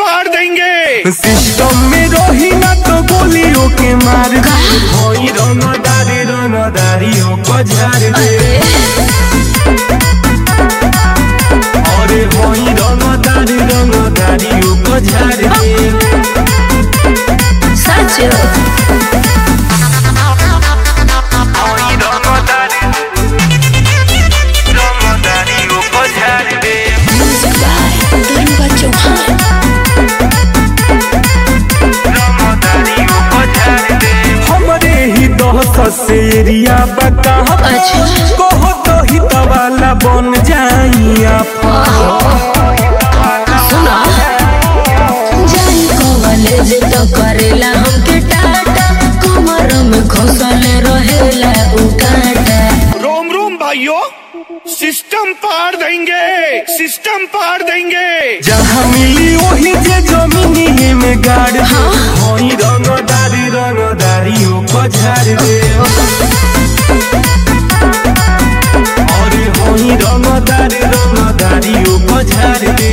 पाड़ देंगे। सिस्टम में रही ना तो गोलियों के मार दे। होई रंगदारियों को झाड़ दे। अरे होई रंगदारियों को झाड़ दे। सच से एरिया बता कहो तो ही तवाला बन जाइया। सुना जाई कॉलेज तो करेला हमके टाटा, कमर में घोसले रहेला उकाटा। रोम रोम भाइयों, सिस्टम पाड़ देंगे, सिस्टम पाड़ देंगे। जहाँ मिली वही जे जमीनी में गाड़ दे। होई रंगदारियों को झाड़ दे। अरे होई रंगदारियों को झाड़ दे।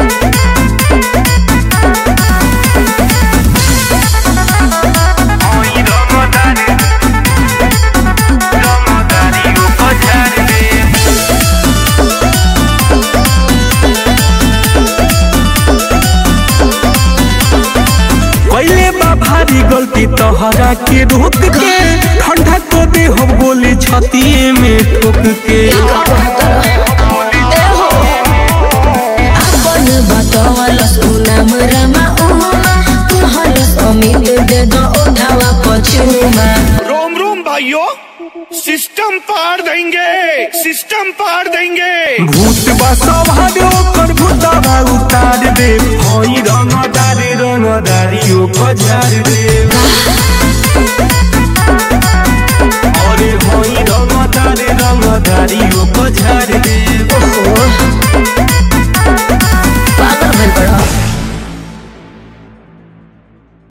भारी गलती तोहरा के रोक के ठंडा को दे हम गोली छाती में ठोक के। अपन बतावल सुनाम रमा उमा, तुहर समित दे दो उठावा पछुमा। रोम रोम भाइयों, सिस्टम पाड़ देंगे, सिस्टम पाड़ देंगे। भूत बसवारो कर भूतवा उतार दे। होई रंगदारियों को झाड़ दे।